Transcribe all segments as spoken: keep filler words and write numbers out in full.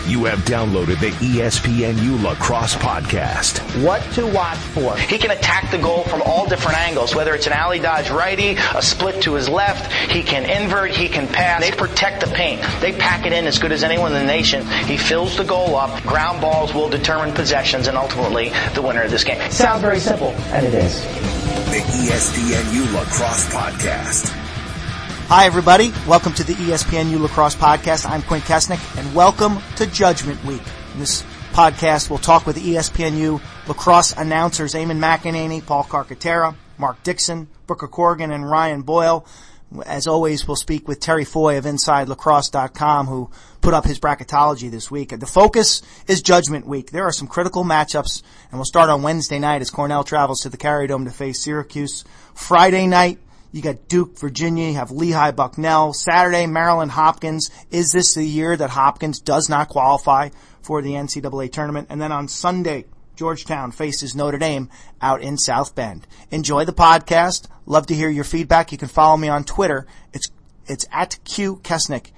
You have downloaded the E S P N U Lacrosse Podcast. What to watch for. He can attack the goal from all different angles, whether it's an alley dodge righty, a split to his left, he can invert, he can pass. They protect the paint. They pack it in as good as anyone in the nation. He fills the goal up. Ground balls will determine possessions and ultimately the winner of this game. Sounds very simple, and it is. The E S P N U Lacrosse Podcast. Hi, everybody. Welcome to the E S P N U Lacrosse Podcast. I'm Quint Kesnick, and welcome to Judgment Week. In this podcast, we'll talk with E S P N U Lacrosse announcers Eamon McEnany, Paul Carcaterra, Mark Dixon, Booker Corrigan, and Ryan Boyle. As always, we'll speak with Terry Foy of Inside Lacrosse dot com, who put up his bracketology this week. The focus is Judgment Week. There are some critical matchups, and we'll start on Wednesday night as Cornell travels to the Carrier Dome to face Syracuse. Friday night, you got Duke, Virginia, you have Lehigh, Bucknell. Saturday, Maryland, Hopkins. Is this the year that Hopkins does not qualify for the N C double A tournament? And then on Sunday, Georgetown faces Notre Dame out in South Bend. Enjoy the podcast. Love to hear your feedback. You can follow me on Twitter. It's, it's at Q Kesnick.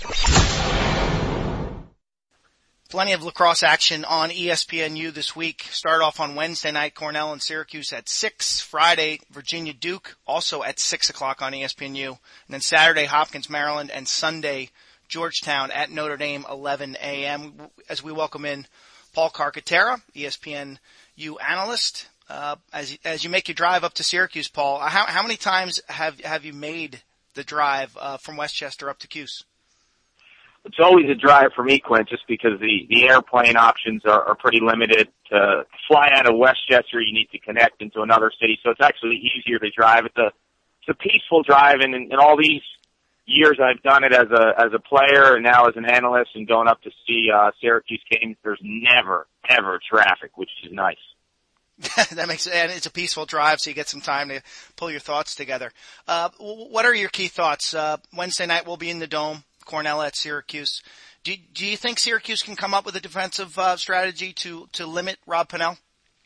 Plenty of lacrosse action on E S P N U this week. Start off on Wednesday night, Cornell and Syracuse at six. Friday, Virginia Duke, also at six o'clock on E S P N U. And then Saturday, Hopkins, Maryland, and Sunday, Georgetown at Notre Dame, eleven a.m. As we welcome in Paul Carcaterra, E S P N U analyst. Uh, as, as you make your drive up to Syracuse, Paul, how, how many times have, have you made the drive uh, from Westchester up to Cuse? It's always a drive for me, Quint, just because the, the airplane options are, are pretty limited. To fly out of Westchester, you need to connect into another city, so it's actually easier to drive. It's a, it's a peaceful drive, and in, in all these years I've done it as a as a player and now as an analyst and going up to see uh, Syracuse games, there's never, ever traffic, which is nice. That makes and it's a peaceful drive, so you get some time to pull your thoughts together. Uh, what are your key thoughts? Uh, Wednesday night we'll be in the Dome. Cornell at Syracuse. Do, do you think Syracuse can come up with a defensive uh, strategy to, to limit Rob Pannell?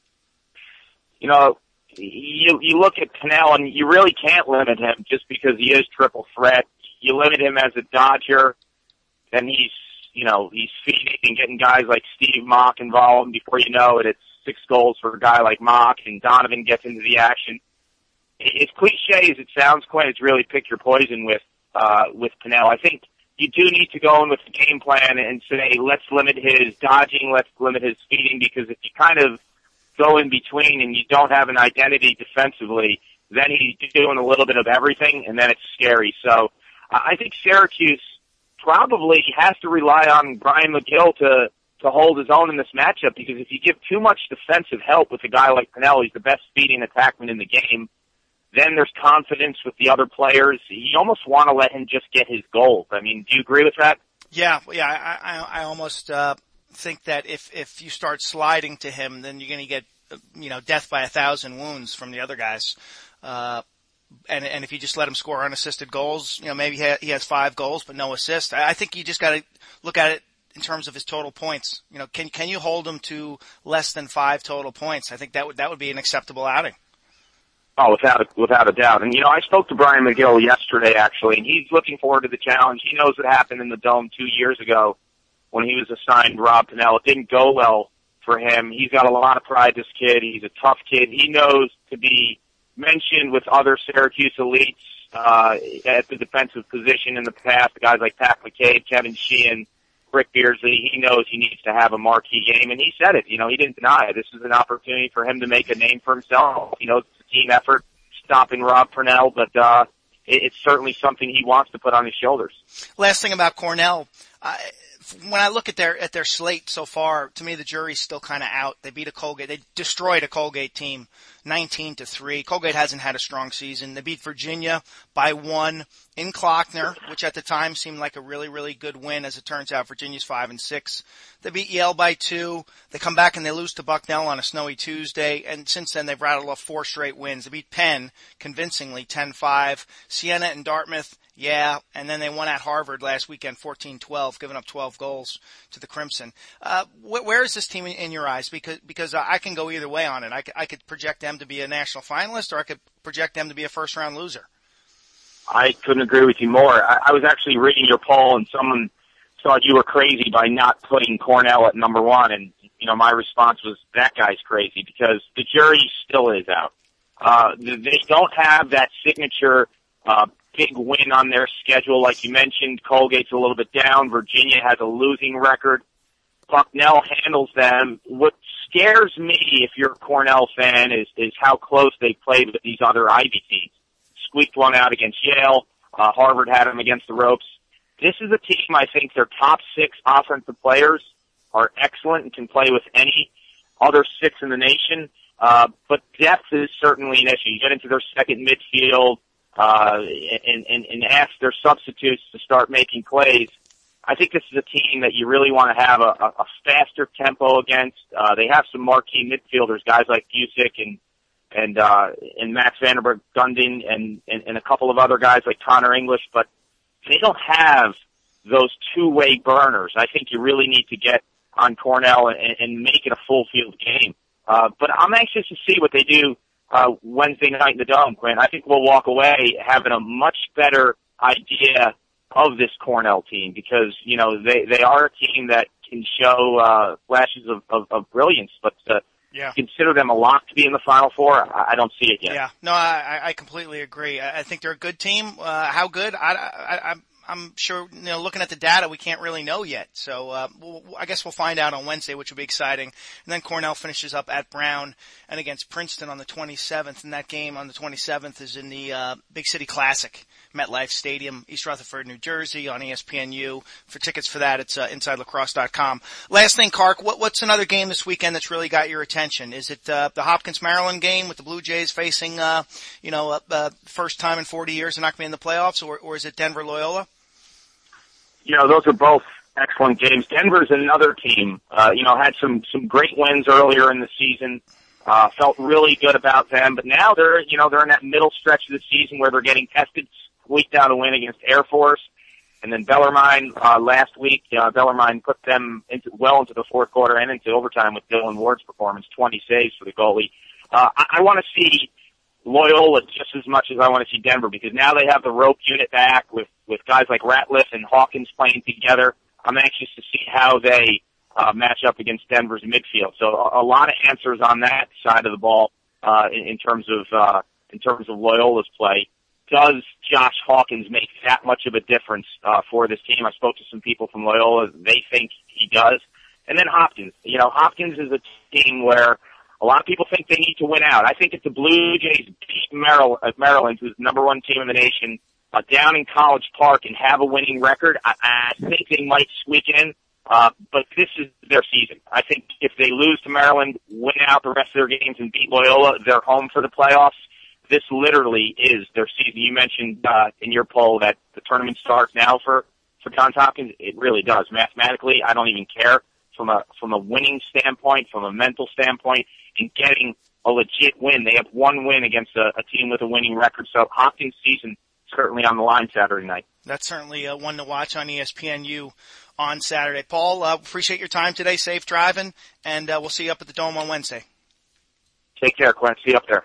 You know, you you look at Pannell and you really can't limit him just because he is triple threat. You limit him as a dodger, and he's you know he's feeding and getting guys like Steve Mock involved. And before you know it, it's six goals for a guy like Mock, and Donovan gets into the action. As cliche as it sounds, Quinn, it's really pick your poison with uh, with Pannell. I think you do need to go in with the game plan and say, let's limit his dodging, let's limit his feeding, because if you kind of go in between and you don't have an identity defensively, then he's doing a little bit of everything, and then it's scary. So I think Syracuse probably has to rely on Brian McGill to, to hold his own in this matchup, because if you give too much defensive help with a guy like Pannell, he's the best feeding attackman in the game, then there's confidence with the other players. You almost want to let him just get his goals. I mean, do you agree with that? Yeah, yeah. I, I, I almost uh, think that if if you start sliding to him, then you're going to get, you know, death by a thousand wounds from the other guys. Uh, and and if you just let him score unassisted goals, you know, maybe he has five goals but no assists. I, I think you just got to look at it in terms of his total points. You know, can can you hold him to less than five total points? I think that would that would be an acceptable outing. Oh, without a, without a doubt. And, you know, I spoke to Brian McGill yesterday, actually, and he's looking forward to the challenge. He knows what happened in the Dome two years ago when he was assigned Rob Pannell. It didn't go well for him. He's got a lot of pride, this kid. He's a tough kid. He knows to be mentioned with other Syracuse elites uh, at the defensive position in the past, guys like Pat McCabe, Kevin Sheehan, Rick Beardsley. He knows he needs to have a marquee game, and he said it. You know, he didn't deny it. This is an opportunity for him to make a name for himself. He knows team effort, stopping Rob Pannell, but uh, it, it's certainly something he wants to put on his shoulders. Last thing about Cornell, uh, when I look at their at their slate so far, to me the jury's still kind of out. They beat a Colgate, they destroyed a Colgate team, nineteen to three. Colgate hasn't had a strong season. They beat Virginia by one in Klockner, which at the time seemed like a really, really good win. As it turns out, Virginia's five and six. They beat Yale by two. They come back and they lose to Bucknell on a snowy Tuesday. And since then, they've rattled off four straight wins. They beat Penn convincingly, ten five. Siena and Dartmouth, yeah. And then they won at Harvard last weekend, fourteen twelve, giving up twelve goals to the Crimson. Uh, wh- where is this team in, in your eyes? Because, because uh, I can go either way on it. I, c- I could project them to be a national finalist, or I could project them to be a first round loser. I couldn't agree with you more. I, I was actually reading your poll, and someone thought you were crazy by not putting Cornell at number one. And, you know, my response was, that guy's crazy, because the jury still is out. Uh, they don't have that signature, uh, big win on their schedule. Like you mentioned, Colgate's a little bit down. Virginia has a losing record. Bucknell handles them. What scares me, if you're a Cornell fan, is, is how close they played with these other Ivy teams. Squeaked one out against Yale. Uh, Harvard had them against the ropes. This is a team, I think their top six offensive players are excellent and can play with any other six in the nation. Uh, but depth is certainly an issue. You get into their second midfield, uh, and, and, and ask their substitutes to start making plays. I think this is a team that you really want to have a, a, a faster tempo against. Uh, they have some marquee midfielders, guys like Busick and, and, uh, and Max Vanderberg Gundin and, and, and a couple of other guys like Connor English, but they don't have those two-way burners. I think you really need to get on Cornell and, and make it a full field game. Uh, but I'm anxious to see what they do, uh, Wednesday night in the Dome, Quinn. I think we'll walk away having a much better idea of this Cornell team, because, you know, they, they are a team that can show, uh, flashes of, of, of brilliance, but, uh, yeah. consider them a lock to be in the Final Four. I, I don't see it yet. Yeah, no, I, I completely agree. I think they're a good team. Uh, how good? I, I, I'm, I'm sure, you know, looking at the data, we can't really know yet. So, uh, we'll, I guess we'll find out on Wednesday, which will be exciting. And then Cornell finishes up at Brown and against Princeton on the twenty-seventh. And that game on the twenty-seventh is in the, uh, Big City Classic, MetLife Stadium, East Rutherford, New Jersey, on E S P N U. For tickets for that, it's, uh, inside lacrosse dot com. Last thing, Kark, what, what's another game this weekend that's really got your attention? Is it, uh, the Hopkins-Maryland game with the Blue Jays facing, uh, you know, uh, uh, first time in forty years they're not going to be in the playoffs, or, or is it Denver-Loyola? You know, those are both excellent games. Denver's another team, uh, you know, had some, some great wins earlier in the season, uh, felt really good about them, but now they're, you know, they're in that middle stretch of the season where they're getting tested, squeaked out a win against Air Force, and then Bellarmine, uh, last week, uh, Bellarmine put them into, well into the fourth quarter and into overtime with Dylan Ward's performance, twenty saves for the goalie. Uh, I, I want to see Loyola just as much as I want to see Denver, because now they have the rope unit back with, with guys like Ratliff and Hawkins playing together. I'm anxious to see how they uh, match up against Denver's midfield. So a, a lot of answers on that side of the ball uh, in, in terms of uh, in terms of Loyola's play. Does Josh Hawkins make that much of a difference uh, for this team? I spoke to some people from Loyola. They think he does. And then Hopkins. You know, Hopkins is a team where a lot of people think they need to win out. I think if the Blue Jays beat Maryland, Maryland, who's the number one team in the nation, uh, down in College Park and have a winning record, I, I think they might squeak in. Uh, but this is their season. I think if they lose to Maryland, win out the rest of their games and beat Loyola, they're home for the playoffs. This literally is their season. You mentioned uh, in your poll that the tournament starts now for, for Johns Hopkins. It really does. Mathematically, I don't even care. From a from a winning standpoint, from a mental standpoint, in getting a legit win. They have one win against a, a team with a winning record. So Hopkins' season certainly on the line Saturday night. That's certainly uh, one to watch on E S P N U on Saturday. Paul, uh, appreciate your time today. Safe driving, and uh, we'll see you up at the Dome on Wednesday. Take care, Quinn. See you up there.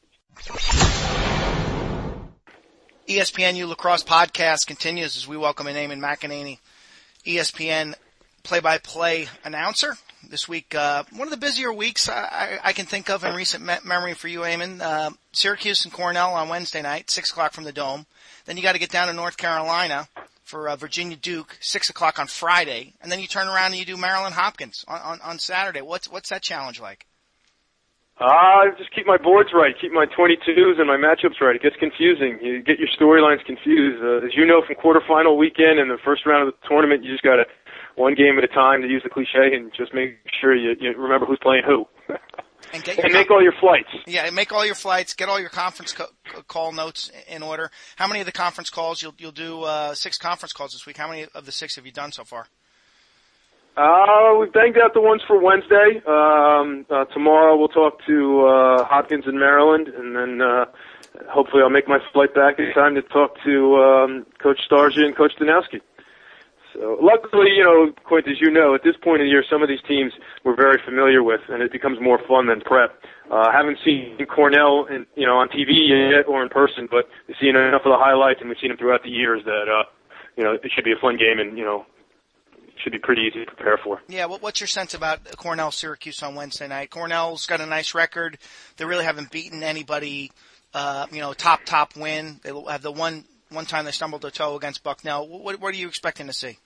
E S P N U Lacrosse Podcast continues as we welcome in Eamon McEnany, E S P N play-by-play announcer. This week, uh, one of the busier weeks I, I can think of in recent me- memory for you, Eamon. Uh, Syracuse and Cornell on Wednesday night, six o'clock from the Dome. Then you got to get down to North Carolina for uh, Virginia Duke, six o'clock on Friday. And then you turn around and you do Maryland Hopkins on, on, on Saturday. What's what's that challenge like? Uh, just keep my boards right, keep my twenty-twos and my matchups right. It gets confusing. You get your storylines confused. Uh, as you know from quarterfinal weekend and the first round of the tournament, you just got to one game at a time, to use the cliche, and just make sure you, you remember who's playing who. And, get your and make all your flights. Yeah, and make all your flights. Get all your conference co- call notes in order. How many of the conference calls you'll you'll do? Uh, six conference calls this week. How many of the six have you done so far? Uh, we've banged out the ones for Wednesday. Um, uh, tomorrow we'll talk to uh, Hopkins in Maryland, and then uh, hopefully I'll make my flight back in time to talk to um, Coach Starja and Coach Danowski. So luckily, you know, Quint, as you know, at this point of the year, some of these teams we're very familiar with, and it becomes more fun than prep. I uh, haven't seen Cornell, in, you know, on T V yet or in person, but we've seen enough of the highlights, and we've seen them throughout the years that, uh, you know, it should be a fun game, and, you know, should be pretty easy to prepare for. Yeah, well, what's your sense about Cornell-Syracuse on Wednesday night? Cornell's got a nice record. They really haven't beaten anybody, uh, you know, top, top win. They have the one one time they stumbled a toe against Bucknell. What, what are you expecting to see?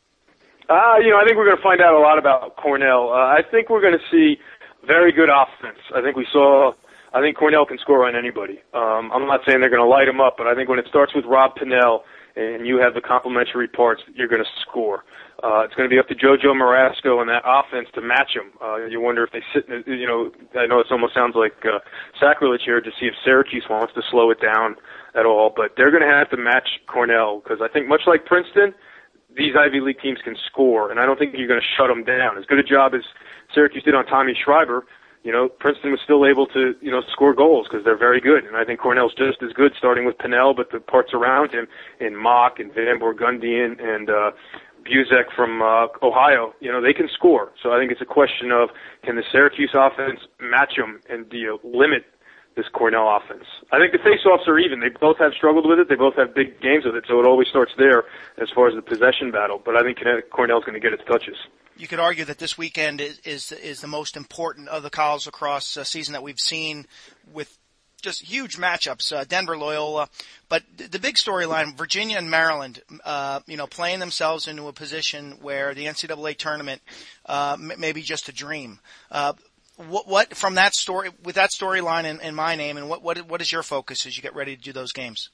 Uh, you know, I think we're going to find out a lot about Cornell. Uh, I think we're going to see very good offense. I think we saw, I think Cornell can score on anybody. Um, I'm not saying they're going to light them up, but I think when it starts with Rob Pennell and you have the complementary parts, you're going to score. Uh, it's going to be up to JoJo Marasco and that offense to match them. Uh, you wonder if they sit, you know, I know it almost sounds like uh, sacrilege here to see if Syracuse wants to slow it down at all, but they're going to have to match Cornell because I think much like Princeton, these Ivy League teams can score, and I don't think you're going to shut them down. As good a job as Syracuse did on Tommy Schreiber, you know, Princeton was still able to, you know, score goals because they're very good. And I think Cornell's just as good, starting with Pennell, but the parts around him in Mock and Van Burgundian and uh, Buzek from uh, Ohio, you know, they can score. So I think it's a question of can the Syracuse offense match them and do you limit this Cornell offense? I think the face-offs are even. They both have struggled with it. They both have big games with it, so it always starts there as far as the possession battle. But I think Cornell's going to get its touches. You could argue that this weekend is is, is the most important of the college lacrosse uh, season that we've seen with just huge matchups, uh, Denver, Loyola. But the big storyline, Virginia and Maryland, uh, you know, playing themselves into a position where the N C double A tournament uh, may be just a dream. Uh, What, what from that story, with that storyline in, in my name, and what, what, what is your focus as you get ready to do those games?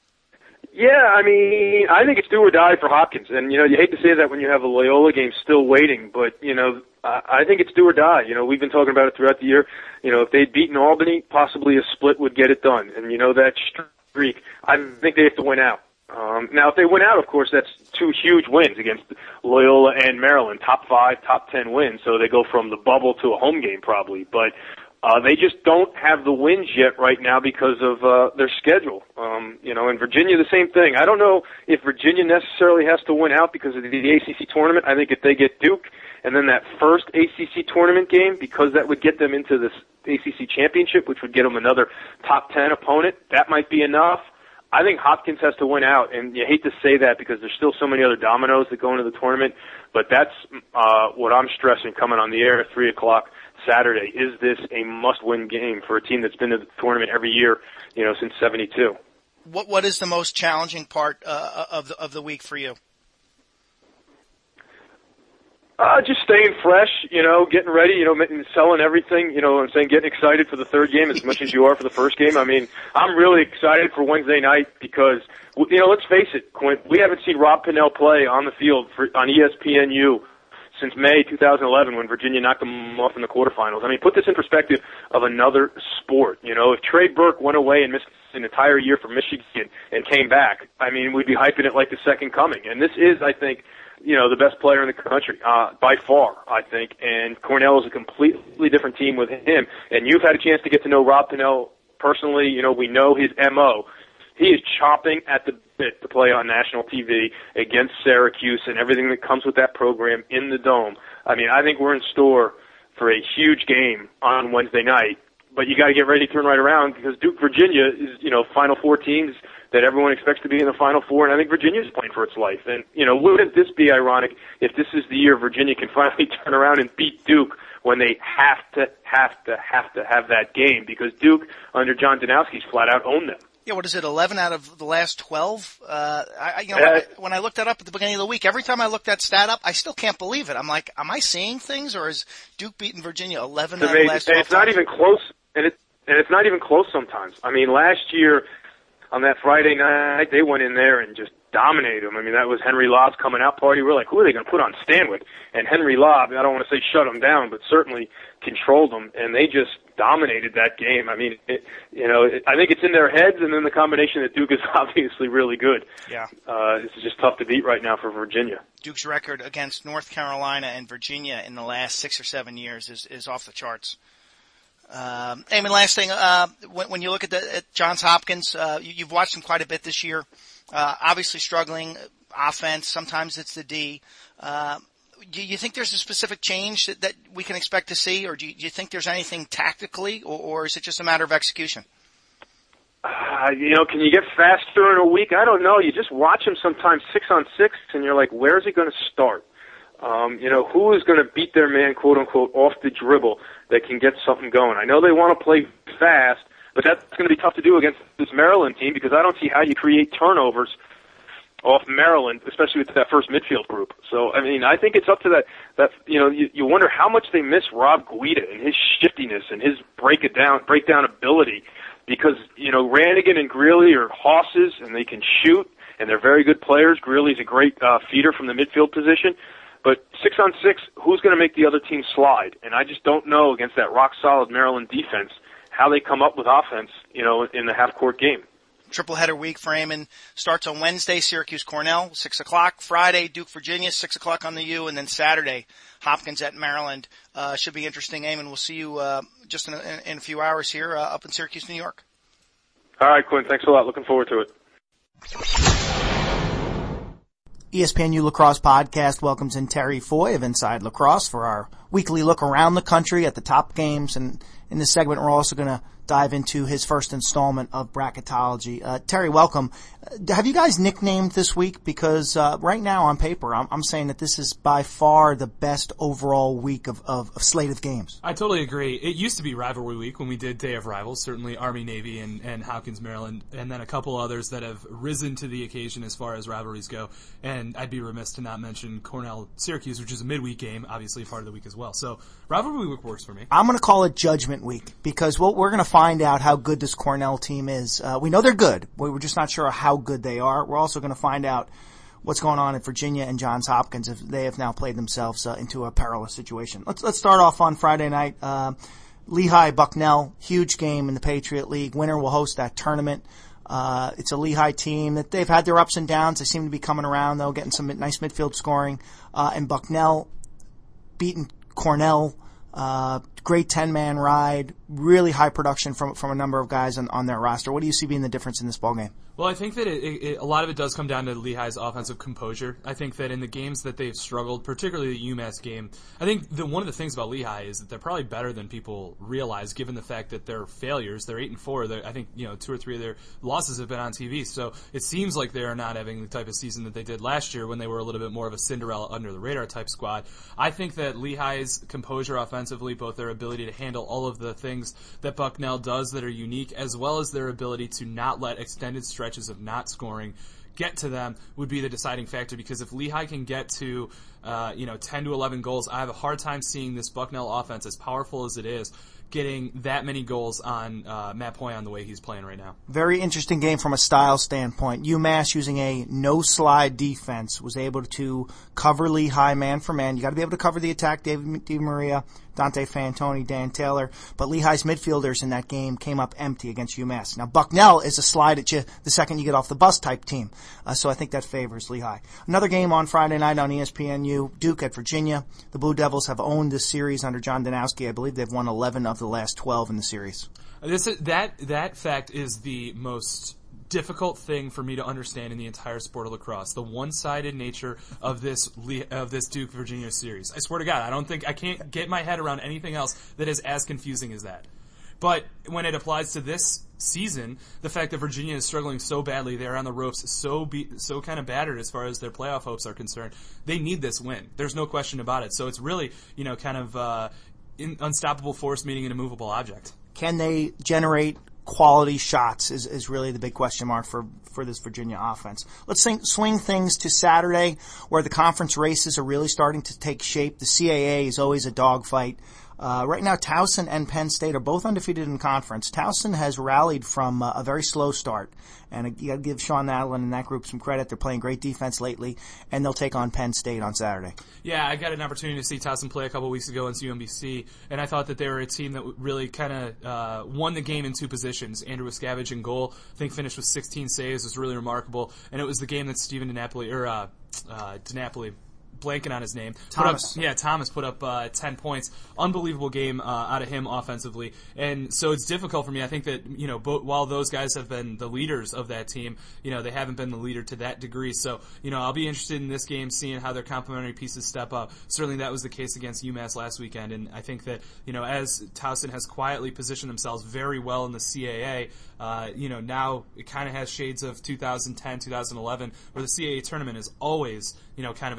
Yeah, I mean, I think it's do or die for Hopkins, and you know, you hate to say that when you have a Loyola game still waiting, but you know, I, I think it's do or die. You know, we've been talking about it throughout the year. You know, if they'd beaten Albany, possibly a split would get it done, and you know that streak. I think they have to win out. Um, now, if they win out, of course, that's two huge wins against Loyola and Maryland, top five, top ten wins. So they go from the bubble to a home game probably. But uh, they just don't have the wins yet right now because of uh, their schedule. Um, you know, in Virginia, the same thing. I don't know if Virginia necessarily has to win out because of the A C C tournament. I think if they get Duke and then that first A C C tournament game, because that would get them into this A C C championship, which would get them another top ten opponent, that might be enough. I think Hopkins has to win out, and you hate to say that because there's still so many other dominoes that go into the tournament, but that's uh, what I'm stressing coming on the air at three o'clock Saturday. Is this a must-win game for a team that's been to the tournament every year, you know, since seventy-two? What What is the most challenging part uh, of the of the week for you? Uh, just staying fresh, you know, getting ready, you know, selling everything, you know what I'm saying, getting excited for the third game as much as you are for the first game. I mean, I'm really excited for Wednesday night because, you know, let's face it, Quint, we haven't seen Rob Pennell play on the field for, on E S P N U since May two thousand eleven when Virginia knocked them off in the quarterfinals. I mean, put this in perspective of another sport. You know, if Trey Burke went away and missed an entire year from Michigan and came back, I mean, we'd be hyping it like the second coming. And this is, I think, you know, the best player in the country, uh, by far, I think. And Cornell is a completely different team with him. And you've had a chance to get to know Rob Pennell personally. You know, we know his M O. He is chomping at the bit to play on national T V against Syracuse and everything that comes with that program in the Dome. I mean, I think we're in store for a huge game on Wednesday night. But you got to get ready to turn right around because Duke, Virginia is, you know, Final Four teams that everyone expects to be in the Final Four, and I think Virginia's playing for its life. And, you know, wouldn't this be ironic if this is the year Virginia can finally turn around and beat Duke when they have to, have to, have to have that game because Duke, under John Danowski's flat out owned them. Yeah, what is it, eleven out of the last twelve? Uh, I, you know, uh, when I looked that up at the beginning of the week, every time I looked that stat up, I still can't believe it. I'm like, am I seeing things, or is Duke beating Virginia eleven out of the last twelve? And it's not even close, and it's, and it's not even close sometimes. I mean, last year, on that Friday night, they went in there and just dominated them. I mean, that was Henry Lobb's coming out party. We're like, who are they going to put on Stanwick? And Henry Lobb, I don't want to say shut them down, but certainly controlled them, and they just dominated that game. I mean, it, you know, it, I think it's in their heads, and then the combination that Duke is obviously really good. Yeah. Uh, this is just tough to beat right now for Virginia. Duke's record against North Carolina and Virginia in the last six or seven years is, is off the charts. Um, I mean, last thing, uh, when, when you look at, the, at Johns Hopkins, uh, you, you've watched them quite a bit this year. Uh, obviously struggling offense. Sometimes it's the D. Uh, do you think there's a specific change that, that we can expect to see, or do you, do you think there's anything tactically, or, or is it just a matter of execution? Uh, you know, can you get faster in a week? I don't know. You just watch them sometimes six on six, and you're like, where is he going to start? Um, you know, who is going to beat their man, quote unquote, off the dribble that can get something going? I know they want to play fast, but that's going to be tough to do against this Maryland team because I don't see how you create turnovers off Maryland, especially with that first midfield group. So, I mean, I think it's up to that, that you know, you, you wonder how much they miss Rob Guida and his shiftiness and his break it down, breakdown ability because, you know, Rannigan and Greeley are hosses and they can shoot and they're very good players. Greeley's a great uh, feeder from the midfield position. But six on six, who's going to make the other team slide? And I just don't know against that rock-solid Maryland defense how they come up with offense, you know, in the half-court game. Triple header week for Amon starts on Wednesday, Syracuse Cornell, six o'clock. Friday, Duke Virginia, six o'clock on the U. And then Saturday, Hopkins at Maryland. Uh, should be interesting, Amon. We'll see you uh, just in a, in a few hours here uh, up in Syracuse, New York. All right, Quinn. Thanks a lot. Looking forward to it. E S P N U Lacrosse Podcast welcomes in Terry Foy of Inside Lacrosse for our weekly look around the country at the top games. And in this segment, we're also going to dive into his first installment of bracketology. Uh, Terry, welcome. Uh, have you guys nicknamed this week? Because uh, right now on paper, I'm, I'm saying that this is by far the best overall week of, of, of slate of games. I totally agree. It used to be Rivalry Week when we did Day of Rivals, certainly Army-Navy and, and Hopkins, Maryland, and then a couple others that have risen to the occasion as far as rivalries go. And I'd be remiss to not mention Cornell-Syracuse, which is a midweek game, obviously part of the week as well. So Rivalry Week works for me. I'm going to call it Judgment Week because we'll, we're going to find out how good this Cornell team is. Uh, we know they're good. We're just not sure how good they are. We're also going to find out what's going on in Virginia and Johns Hopkins if they have now played themselves uh, into a perilous situation. Let's let's start off on Friday night. Uh, Lehigh Bucknell, huge game in the Patriot League. Winner will host that tournament. Uh, it's a Lehigh team that they've had their ups and downs. They seem to be coming around though, getting some nice midfield scoring. Uh, and Bucknell beating Cornell. Uh, great ten-man ride, really high production from from a number of guys on, on their roster. What do you see being the difference in this ballgame? Well, I think that it, it, a lot of it does come down to Lehigh's offensive composure. I think that in the games that they've struggled, particularly the UMass game, I think that one of the things about Lehigh is that they're probably better than people realize, given the fact that they're failures. They're eight and four. They're, I think you know two or three of their losses have been on T V. So it seems like they are not having the type of season that they did last year when they were a little bit more of a Cinderella under the radar type squad. I think that Lehigh's composure offensively, both their ability to handle all of the things that Bucknell does that are unique, as well as their ability to not let extended stretches of not scoring get to them, would be the deciding factor. Because if Lehigh can get to uh, you know ten to eleven goals, I have a hard time seeing this Bucknell offense, as powerful as it is, getting that many goals on uh, Matt Poyan the way he's playing right now. Very interesting game from a style standpoint. UMass, using a no-slide defense, was able to cover Lehigh man for man. You got to be able to cover the attack. David DiMaria, Dante Fantoni, Dan Taylor. But Lehigh's midfielders in that game came up empty against UMass. Now, Bucknell is a slide at you the second you get off the bus type team. Uh, so I think that favors Lehigh. Another game on Friday night on E S P N U, Duke at Virginia. The Blue Devils have owned this series under John Danowski. I believe they've won eleven of the last twelve in the series. This that that fact is the most difficult thing for me to understand in the entire sport of lacrosse, the one-sided nature of this of this Duke Virginia series. I swear to God, I don't think I can't get my head around anything else that is as confusing as that. But when it applies to this season, the fact that Virginia is struggling so badly, they're on the ropes, so be, so kind of battered as far as their playoff hopes are concerned, they need this win. There's no question about it. So it's really, you know, kind of uh, in, unstoppable force meeting an immovable object. Can they generate quality shots is, is really the big question mark for, for this Virginia offense. Let's think, swing things to Saturday, where the conference races are really starting to take shape. The C A A is always a dogfight. Uh, right now, Towson and Penn State are both undefeated in conference. Towson has rallied from uh, a very slow start, and you got to give Sean Nadlin and that group some credit. They're playing great defense lately, and they'll take on Penn State on Saturday. Yeah, I got an opportunity to see Towson play a couple weeks ago against U M B C, and I thought that they were a team that really kind of uh, won the game in two positions. Andrew Wascavage in goal, I think finished with sixteen saves, was really remarkable, and it was the game that Stephen DiNapoli, or uh, uh, DiNapoli, blanking on his name. Thomas. Put up, yeah, Thomas put up uh, ten points. Unbelievable game uh, out of him offensively. And so it's difficult for me. I think that, you know, bo- while those guys have been the leaders of that team, you know, they haven't been the leader to that degree. So, you know, I'll be interested in this game, seeing how their complementary pieces step up. Certainly that was the case against UMass last weekend. And I think that, you know, as Towson has quietly positioned themselves very well in the C A A, uh, you know, now it kind of has shades of two thousand ten, two thousand eleven, where the C A A tournament is always, you know, kind of a toss-up.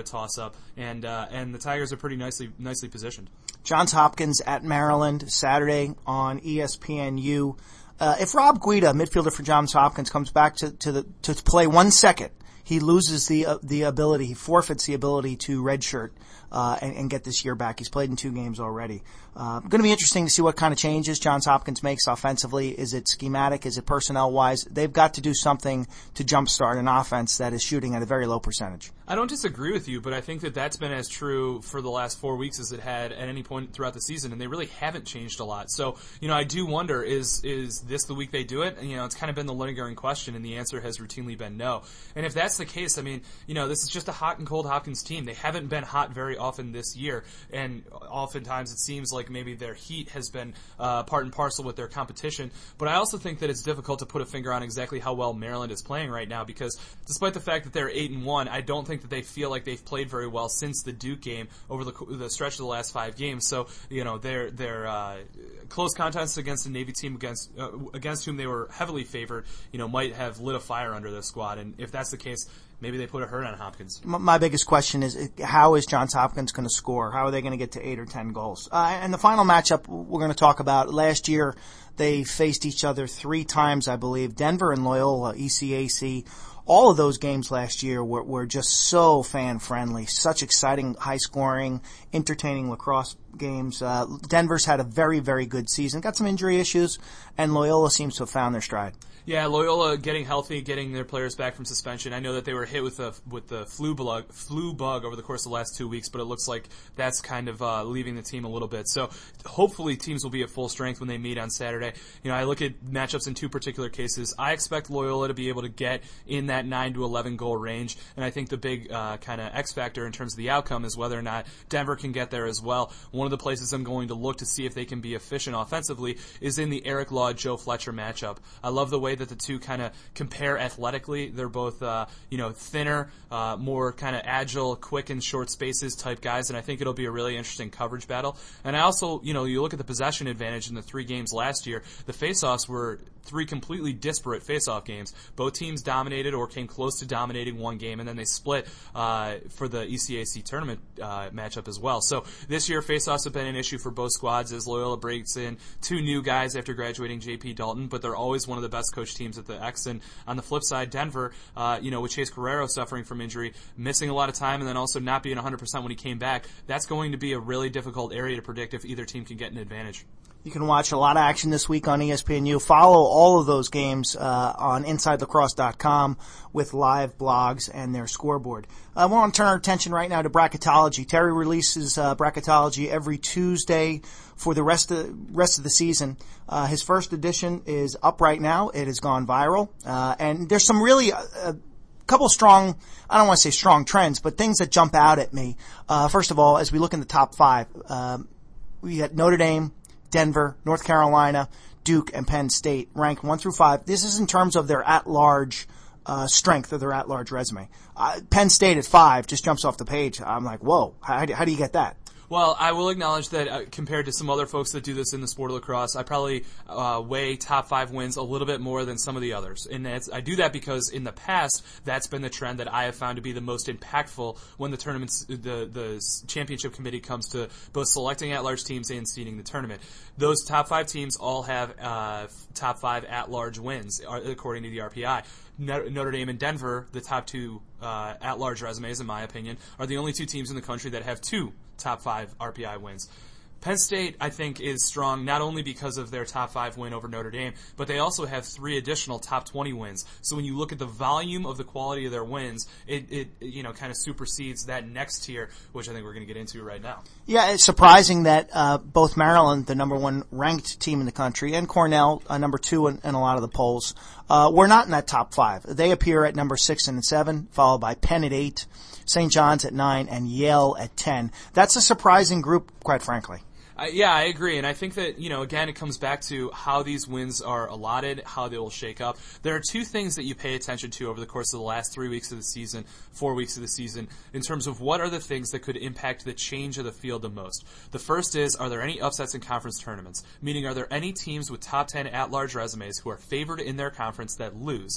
matchup, and uh, and the Tigers are pretty nicely nicely positioned. Johns Hopkins at Maryland Saturday on E S P N U. Uh, if Rob Guida, midfielder for Johns Hopkins, comes back to to, the, to play one second, he loses the uh, the ability, he forfeits the ability to redshirt uh, and, and get this year back. He's played in two games already. Uh, going to be interesting to see what kind of changes Johns Hopkins makes offensively. Is it schematic? Is it personnel-wise? They've got to do something to jumpstart an offense that is shooting at a very low percentage. I don't disagree with you, but I think that that's been as true for the last four weeks as it had at any point throughout the season, and they really haven't changed a lot. So, you know, I do wonder, is is this the week they do it? And, you know, it's kind of been the lingering question, and the answer has routinely been no. And if that's the case, I mean, you know, this is just a hot and cold Hopkins team. They haven't been hot very often this year, and oftentimes it seems like maybe their heat has been uh, part and parcel with their competition. But I also think that it's difficult to put a finger on exactly how well Maryland is playing right now, because despite the fact that they're eight and one, I don't think that they feel like they've played very well since the Duke game over the, the stretch of the last five games. So, you know, their their uh, close contests against a Navy team against uh, against whom they were heavily favored, you know, might have lit a fire under their squad. And if that's the case, maybe they put a hurt on Hopkins. My biggest question is, how is Johns Hopkins going to score? How are they going to get to eight or ten goals? Uh, and the final matchup we're going to talk about, last year they faced each other three times, I believe. Denver and Loyola, E C A C. All of those games last year were, were just so fan-friendly, such exciting, high-scoring, entertaining lacrosse games. Uh, Denver's had a very, very good season. Got some injury issues, and Loyola seems to have found their stride. Yeah, Loyola getting healthy, getting their players back from suspension. I know that they were hit with the with the flu bug, flu bug over the course of the last two weeks, but it looks like that's kind of uh, leaving the team a little bit. So hopefully teams will be at full strength when they meet on Saturday. You know, I look at matchups in two particular cases. I expect Loyola to be able to get in that nine to eleven goal range, and I think the big uh, kind of X factor in terms of the outcome is whether or not Denver can get there as well. One of the places I'm going to look to see if they can be efficient offensively is in the Eric Law Joe Fletcher matchup. I love the way that the two kind of compare athletically. They're both, uh, you know, thinner, uh, more kind of agile, quick in short spaces type guys, and I think it'll be a really interesting coverage battle. And I also, you know, you look at the possession advantage in the three games last year, the faceoffs were three completely disparate faceoff games. Both teams dominated or came close to dominating one game, and then they split uh, for the E C A C tournament uh, matchup as well. So this year, faceoffs have been an issue for both squads as Loyola breaks in two new guys after graduating J P Dalton, but they're always one of the best coached teams at the X. And on the flip side, Denver, uh, you know, with Chase Guerrero suffering from injury, missing a lot of time, and then also not being one hundred percent when he came back, that's going to be a really difficult area to predict if either team can get an advantage. You can watch a lot of action this week on E S P N U. Follow all of those games uh, on inside lacrosse dot com with live blogs and their scoreboard. I want to turn our attention right now to bracketology. Terry releases uh, bracketology every Tuesday for the rest of rest of the season. Uh, his first edition is up right now. It has gone viral, uh, and there's some really uh, a couple strong, I don't want to say strong trends, but things that jump out at me. Uh, first of all, as we look in the top five, um, we had Notre Dame, Denver, North Carolina, Duke, and Penn State ranked one through five. This is in terms of their at-large uh, strength of their at-large resume. Uh, Penn State at five just jumps off the page. I'm like, whoa, how, how do you get that? Well, I will acknowledge that uh, compared to some other folks that do this in the sport of lacrosse, I probably uh, weigh top five wins a little bit more than some of the others. And that's, I do that because in the past, that's been the trend that I have found to be the most impactful when the tournaments, the the championship committee comes to both selecting at-large teams and seeding the tournament. Those top five teams all have uh, top five at-large wins, according to the R P I. Notre Dame and Denver, the top two uh, at-large resumes, in my opinion, are the only two teams in the country that have two top five R P I wins. Penn State, I think, is strong not only because of their top five win over Notre Dame, but they also have three additional top twenty wins. So when you look at the volume of the quality of their wins, it, it you know, kind of supersedes that next tier, which I think we're going to get into right now. Yeah, it's surprising that uh, both Maryland, the number one ranked team in the country, and Cornell, uh, number two in, in a lot of the polls, uh, were not in that top five. They appear at number six and seven, followed by Penn at eight, Saint John's at nine, and Yale at ten. That's a surprising group, quite frankly. Uh, yeah, I agree, and I think that, you know, again, it comes back to how these wins are allotted, how they will shake up. There are two things that you pay attention to over the course of the last three weeks of the season, four weeks of the season, in terms of what are the things that could impact the change of the field the most. The first is, are there any upsets in conference tournaments? Meaning, are there any teams with top ten at-large resumes who are favored in their conference that lose?